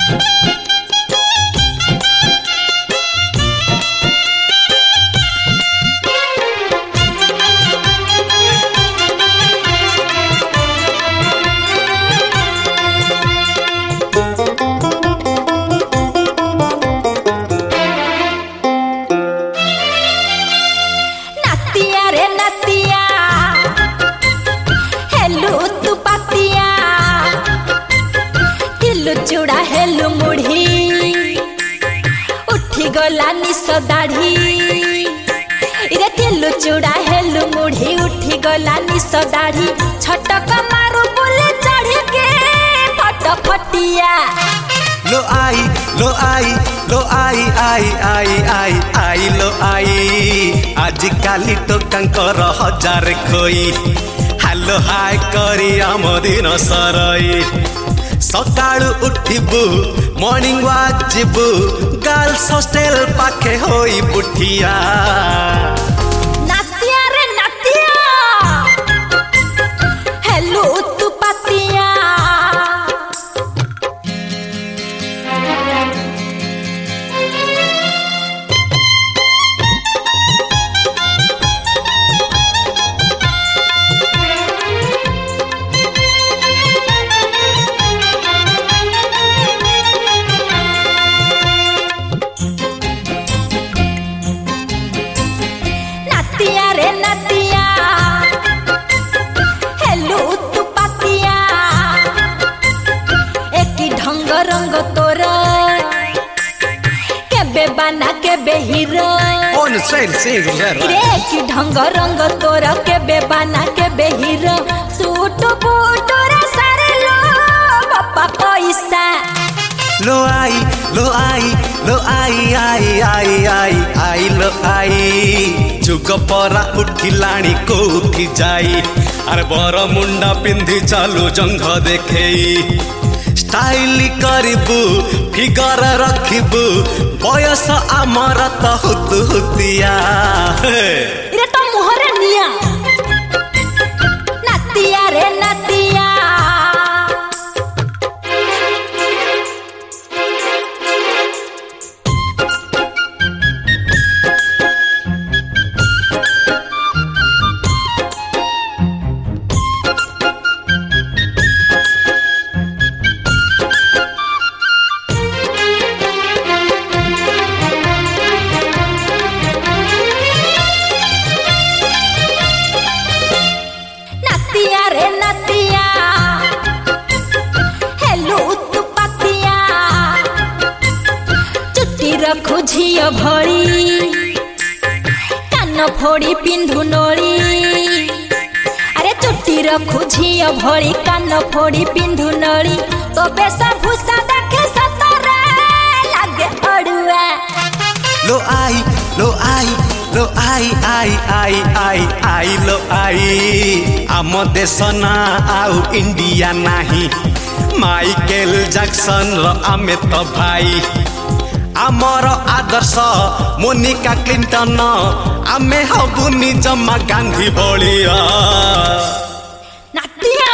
चूड़ा हेलु मुढ़ी उठी गला निस दाढ़ी रे तेलु चूड़ा हेलु मुढ़ी उठी गला निस दाढ़ी छटक मारू बुले चढ़ के फटफटिया लो आई लो आई लो आई आई आई आई आई लो आई आज काली टोकांकर हजार खोई हालो हाय करी आम दिन सरई सकाळु उठिबु मॉर्निंग वॉक जिबु गर्ल्स हॉस्टल पाखे होई बुठिया नातिया रे नातिया हेलो तू पातिया नतिया हेलु तू पातिया एक ढंग रंग तोर केबे बाना केबे हीरो ओन सेल सेल रे एक ढंग रंग तोर केबे बाना केबे हीरो सूट बूट रे सारे लो बापा पैसा लो आई लो आई लो आई आई आई आई आई लो आई जुग परा उठिलाणी कोठी जाई अरे बर मुंडा पिंधि चालू जंघ देखेई स्टाइल करिबु फिगर रखिबु बयस आमर त हुतिया रे तो मुहरे निया नातिया रे नातिया झियो भड़ी कान फोड़ी पिंधु नोड़ी अरे चुट्टी रखु झियो भड़ी कान फोड़ी पिंधु नोड़ी तो बेसा भूसा देखे सतरे लागे अड़ुआ लो आई लो आई लो आई आई आई आई आई लो आई आम देश ना आउ इंडिया नाही माइकेल जैक्सन रो आमे तो भाई आमर आदर्श मोनिका क्लिंटन आमे हबुनी जमा गांधी भलिया नातिया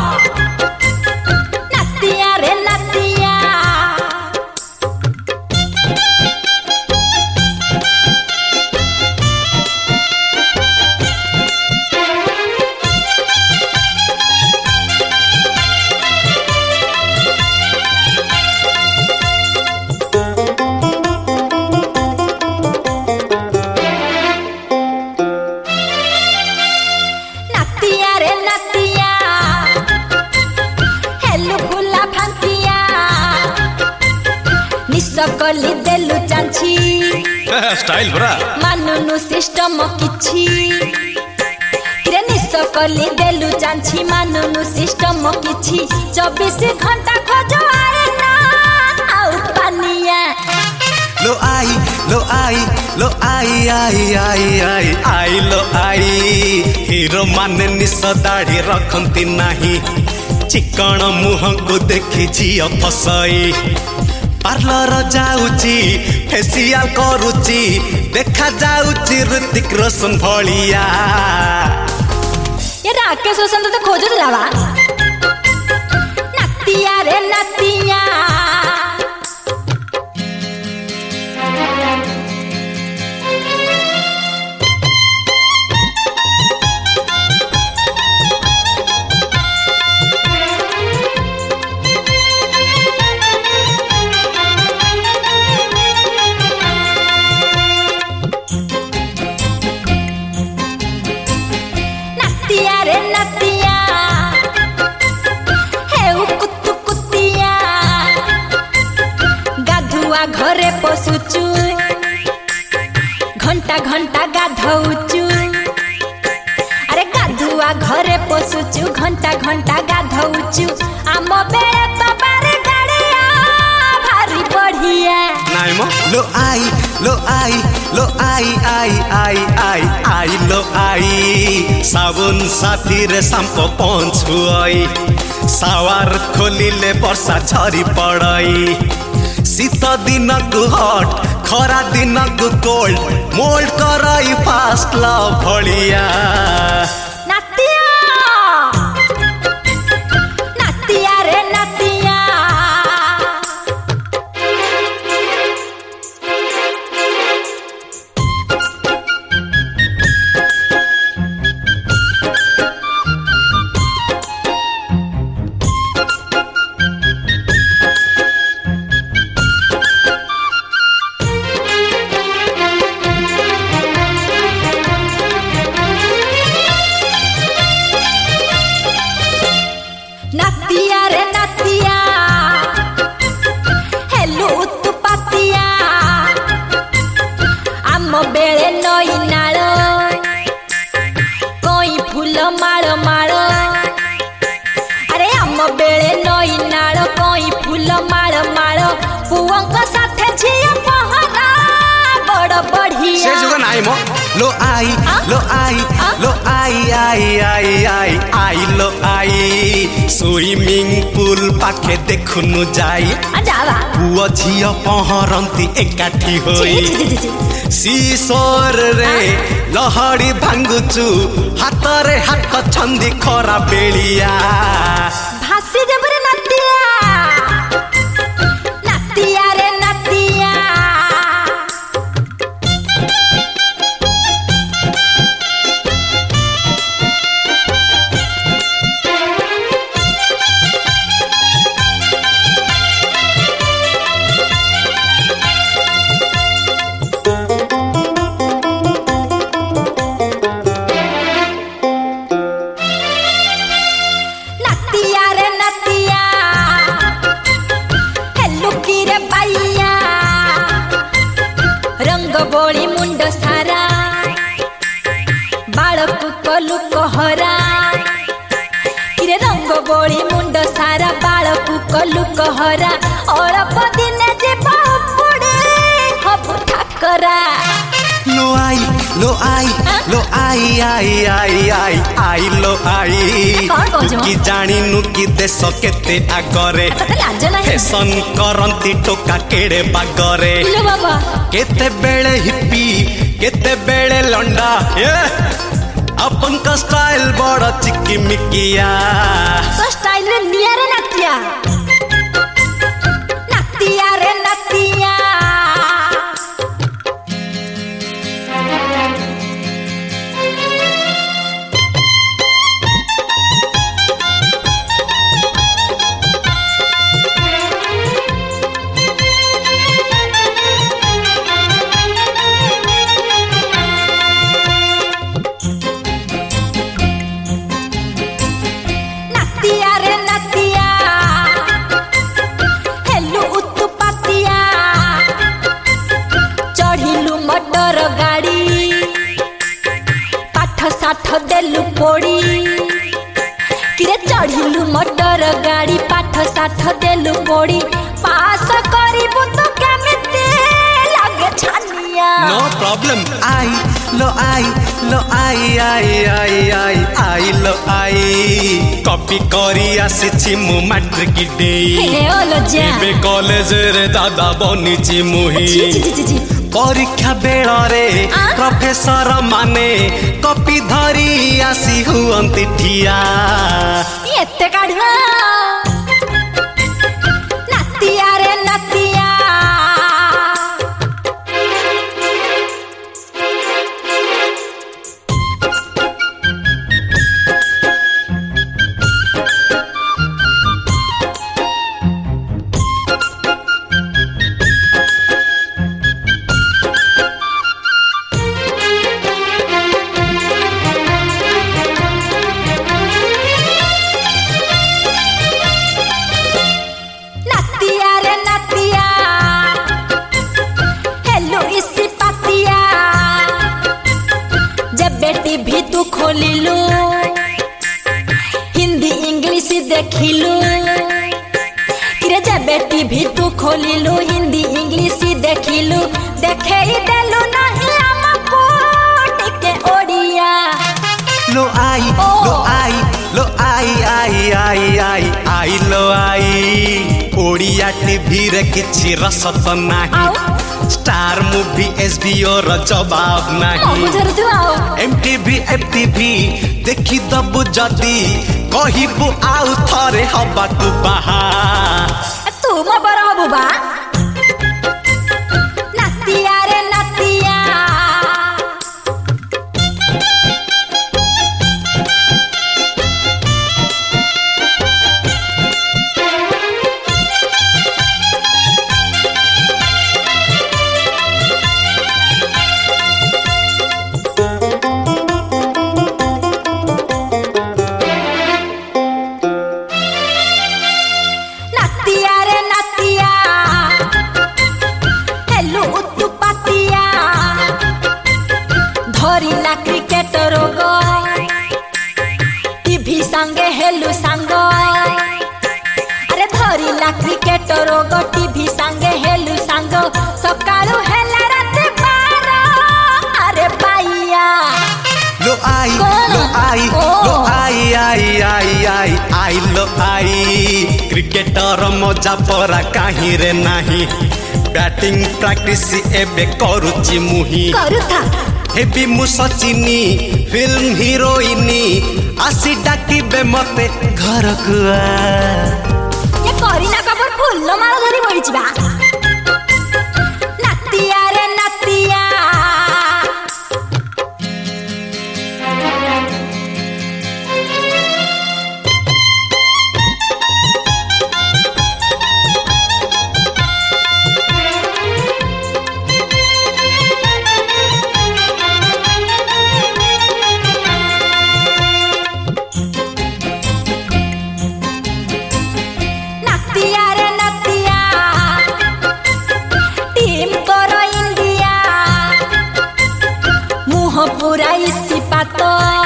नातिया रे नातिया सकली देलु चांची स्टाइल बरा मानुनु सिस्टम किछि रे निसकली देलु चांची मानुनु सिस्टम किछि 24 घंटा खोजो आए ना आउ पानिया लो आई लो आई लो आई आई आई आई आई लो आई हीरो माने निस दाढ़ी रखंती नाही चिकन मुह को देखि जियो फसई पार्लर जाउची फेसियल करूची देखा जाउची ऋतिक रोशन भलिया ये राकेश रोशन तो खोजो दिलावा नातिया रे नातिया गाधुआ घरे पशुचु घंटा घंटा गाधौचु अरे गाधुआ घरे पशुचु घंटा घंटा गाधौचु आम बेले तो बारे गाड़िया भारी बढ़िया नाइ म लो आई लो आई साबुन साथी रे सांपो पहुँचुई सावार खोलिले वर्षा झरी पड़ई शीत दिन को हट खरा दिन को कोल्ड मोल्ड करई फास्ट लव भलिया नातिया नातिया रे नातिया नातिया रे नातिया हेलो तू पातिया आम बेले नई नाल कोई फूल माड़ माड़ अरे आम बेले नई नाल कोई फूल माड़ माड़ पुअंक साथे झिया पहरा बड़ बढ़िया से जुग नाइ म लो आई लो आई स्विमिंग पूल पाखे देखुनु जाई जावा पुओ झियो पहरंती एकाठी होई सीसोर रे लहड़ी भांगुचु हातरे हात छंदी खरा बेलिया भासी देबरे नातिया नातिया रे नातिया नातिया रे नातिया हेलो की रे बाइया रंग बोली मुंड सारा बाळक कलु कहरा किरे रंग बोली मुंड सारा बाळक कलु कहरा अळप दिने जे बापुडे हबु ठाकरा लो आई लो आई कौन कौन कि जानी नु कि देश केते आगरे तते लाज नाही फैशन करंती टोका केड़े बागरे लो बाबा केते बेले हिप्पी केते बेले लंडा अपन का स्टाइल बड़ा चिक्की मिकिया तो स्टाइल रे निया रे नातिया नातिया रे नातिया नातिया रे नातिया हेलो उतु पातिया चढ़िलु मटर गाड़ी पाठ साठ देलु पोड़ी किरे चढ़िलु मटर गाड़ी पाठ साठ देलु पोड़ी पास करिबु तो केमिते लागे छानिया नो प्रॉब्लम लो आई कॉपी करी आसी मु मैट्रिक डे हे ओलो जा एबे कॉलेज रे दादा बनिची मुही जी परीक्षा बेल रे प्रोफेसर माने कॉपी धरी आसी हुअंती ठिया एते काढवा नातिया रे नातिया खोलिलु हिंदी इंग्लिश देखिलु किरे जबे टीवी तू खोलिलु हिंदी इंग्लिश देखिलु देखेई देलु नहीं हमको टिके ओडिया लो आई लो आई ओडिया टीवी रे किछि रस तो नाही स्टार मूवी एसबीओ र जवाब नाही एमटीवी एफटीवी देखि दबु जदी कहिबु आउ थरे हबा तू बाहा तू म बर हबु बा नतिया रे नतिया धरिला क्रिकेट रोग टीवी संगे हेलु सांग अरे धरिला क्रिकेट रोग टीवी संगे हेलु सांग सकाळु हेला रात 12 अरे बाइया लो आई लो आई क्रिकेटर मजा परा काहे रे नाही बैटिंग प्रैक्टिस एबे करूची मुही करूथा हेबी मु सचिनी फिल्म हीरोइनी आसी डाकिबे मते घर कुआ ये करीना कपूर फुल माल धरी बइची बा नतिया रे नतिया पूरा इसी पात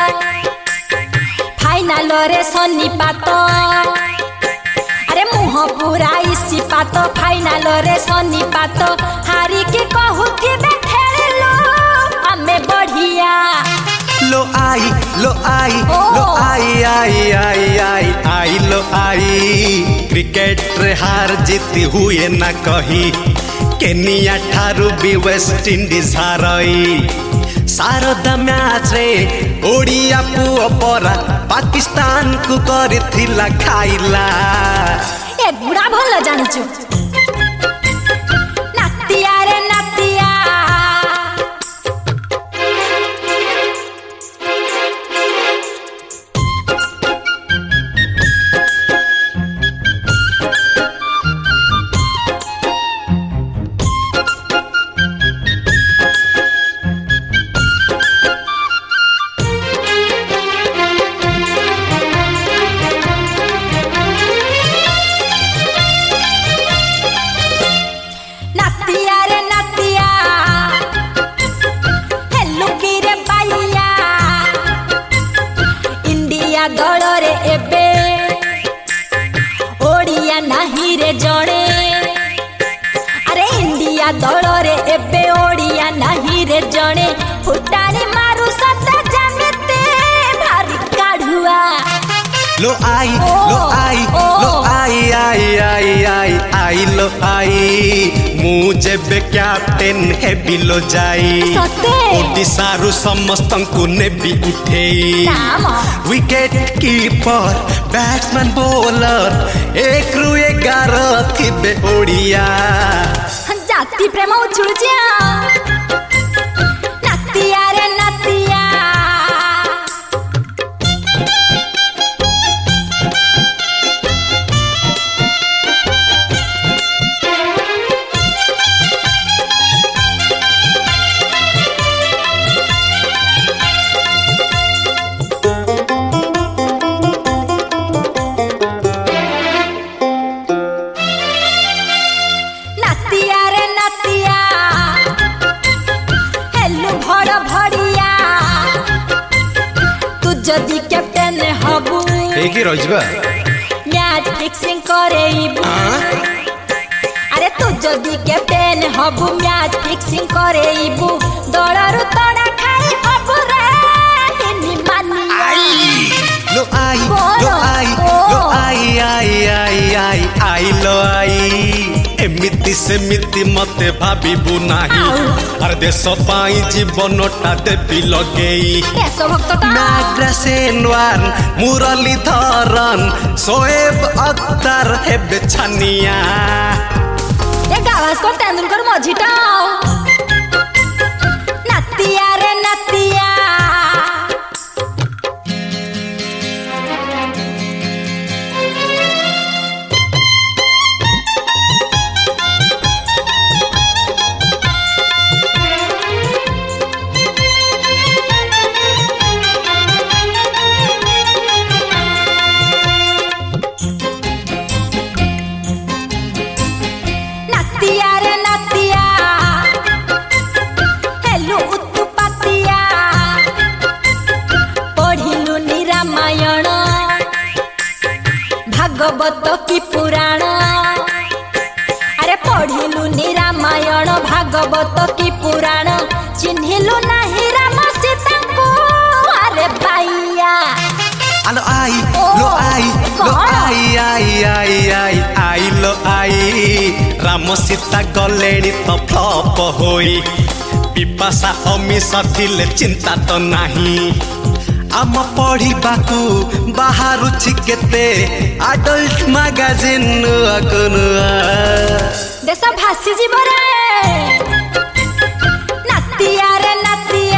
फाइनल रे सनी पात अरे मुह पूरा इसी पात फाइनल रे सनी पात हारी के कहू के खेलो हमें बढ़िया लो आई लो आई क्रिकेट रे हार जीत हुए ना कही केनिया ठारू भी वेस्ट इंडीज हारई सारदा मैच रे ओडिया पुओ परा पाकिस्तान को करथिला खाइला ए बुढ़ा भल जानछु नतिया रे नतिया दल रे एबे ओडिया नाही रे जड़े अरे इंडिया दल रे एबे ओडिया नाही रे जड़े फुटानी मारू सत जमते भारी काढ़ुआ लो आई लो आई मुझे बे कैप्टेन है बिलो जाई ओडिशा रु समस्त को ने भी उठे विकेट कीपर बैट्समैन बॉलर एक रु 11 थिबे ओडिया जाति प्रेम उछुळजिया नतिया रे नतिया ହେଇକି ରହିଯିବା ମ୍ୟାଚ୍ ଫିକ୍ସିଂ କରେଇବୁ ଆରେ ତୁ ଯଦି କ୍ୟାପ୍ଟେନ୍ ହବୁ ମ୍ୟାଚ୍ ଫିକ୍ସିଂ କରେଇବୁ ଦଳରୁ ତଡ଼ା ଖାଇ ହବୁ ରେ ତିନି ମାନିଆ लो आई लो आई लो आई लो आई एमिति सेमिति मते भाबिबु नाही अरे देश पाई जीवनटा देबी लगेई नाग्रासेनवान मुरलीधरन शोएब अख्तर हेबे छानिया ए गावस्कर तेंदुलकर मझीटा नातिया रे नातिया भागवत की पुराण अरे पढ़िलु नि रामायण भागवत की पुराण चिन्हिलु नाही राम सीता को अरे बाइया आलो आई लो आई लो आई लो आई राम सीता गलेणी तो फ्लॉप होई पिपासा अमिशा थिले चिंता तो नाही आम पढ़िबाकू बाहरुछि केते अडल्ट मैगजीन देश भासी जीव रे नातिया रे नातिया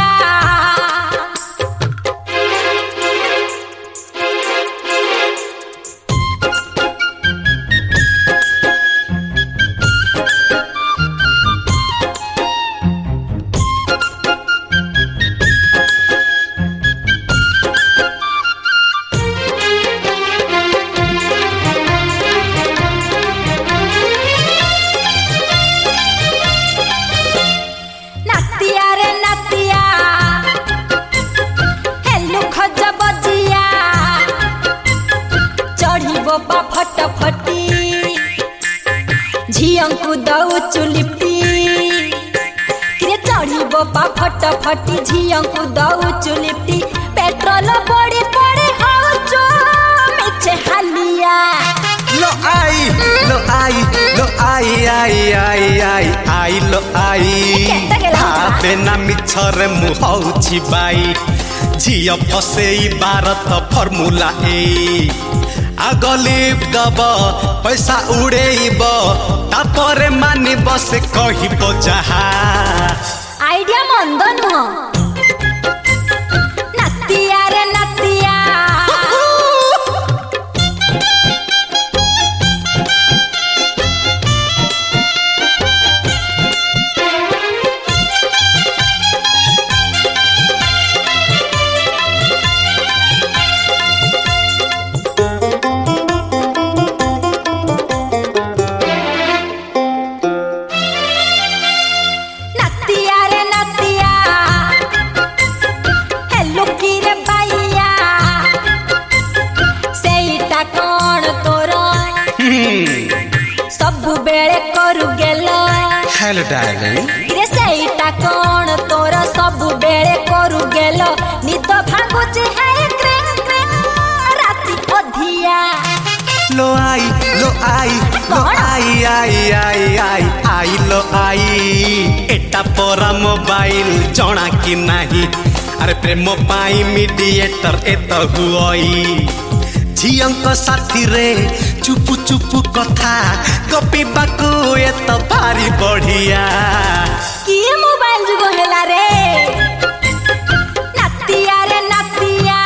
फटफटी झियंकु दउ चुलिपटी किरे चढ़िबो पा फटफटी झियंकु दउ चुलिपटी पेट्रोल बड़ी पड़े हउचो मिचे हालिया लो आई लो आई लो आई लो आई भावे ना मिछरे मुहौछि बाई झिय फसेई भारत फॉर्मूला ए आगलिप दब पैसा उड़ेब तापरे मानिब से कहिब जहा आइडिया मंद नुह नातिया रे नातिया सबु बेले करू गेलो हेलो डार्लिंग रे सेटा कोन तोर सबु बेले करू गेलो नित भांगुची है क्रिंग क्रिंग राती अधिया लो आई लो आई लो आई लो आई एटा परा मोबाइल जणा कि नाही अरे प्रेम पाई मीडिएटर एत हुई झियंक साथी रे चुपु चुपु कथा गपिबाकू एत भारी बढ़िया की मोबाइल जुगो हेला रे नातिया रे नातिया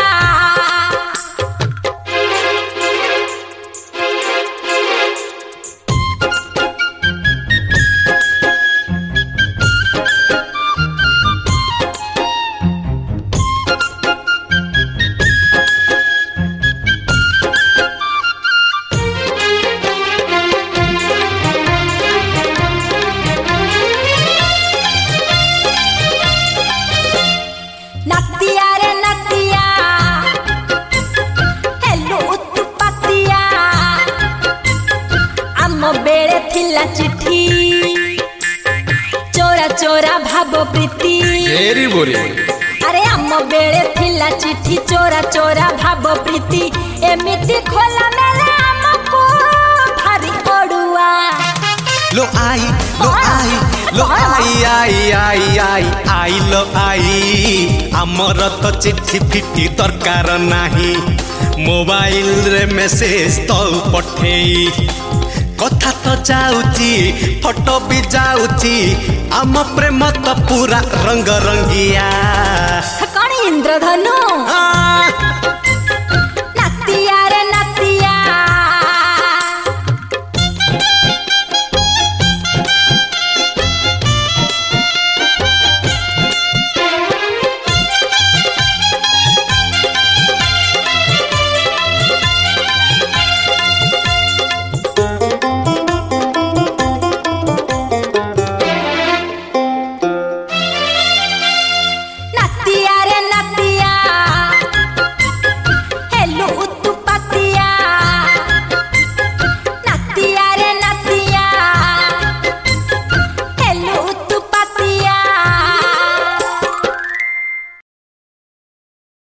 बेले थिला चिट्ठी चोरा चोरा भाबो प्रीति भेरी बोरी अरे आम बेले थिला चिट्ठी चोरा चोरा भाबो प्रीति एमिति खोला मेला हमको भारी ओडुआ लो आई लो आई आमर तो चिट्ठी फिटी दरकार नाही मोबाइल रे मेसेज तो पठेई कथा तो जाउची फोटो भी जाउची आम प्रेम तो पूरा रंग रंगिया कौन इंद्रधनु